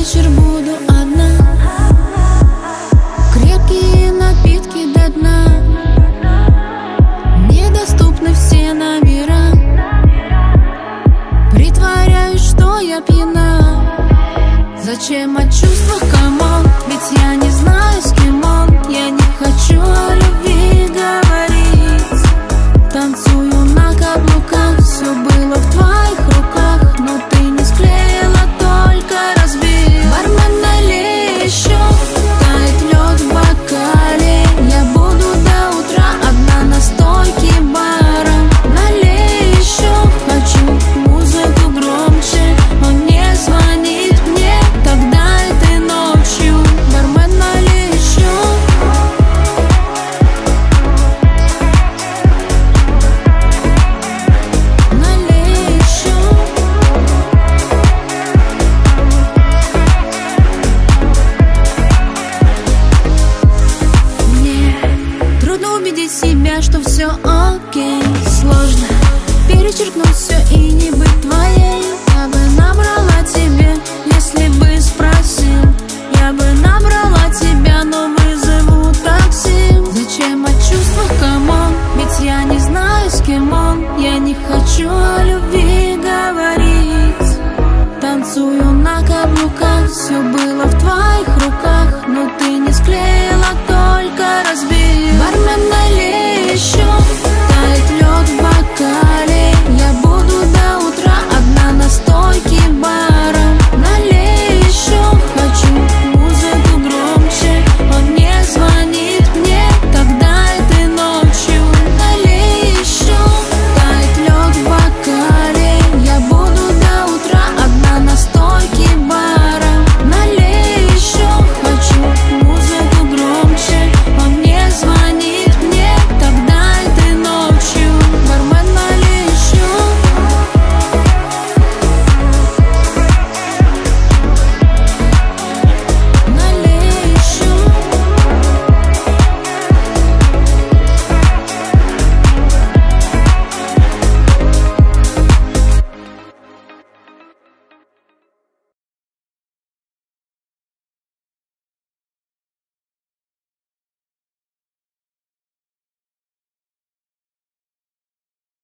вечер буду одна. Крепкие напитки до дна, недоступны все номера. Притворяюсь, что я пьяна. Зачем о чувствах, камон? Ведь я не знаю, с кем он. Я не хочу о любви говорить. Танцую на каблуках, все было в твоих руках, но ты не склеила, только разбил. Бармен, налей еще, тает лед в бокале. Я буду до утра одна на стойке бара. Налей еще, хочу музыку громче. Он не звонит мне тогда этой ночью. Бармен, налей еще. Налей еще. Мне трудно убедить себя, что все окей. Сложно перечеркнуть все и не быть твоей. Я бы набрала тебя.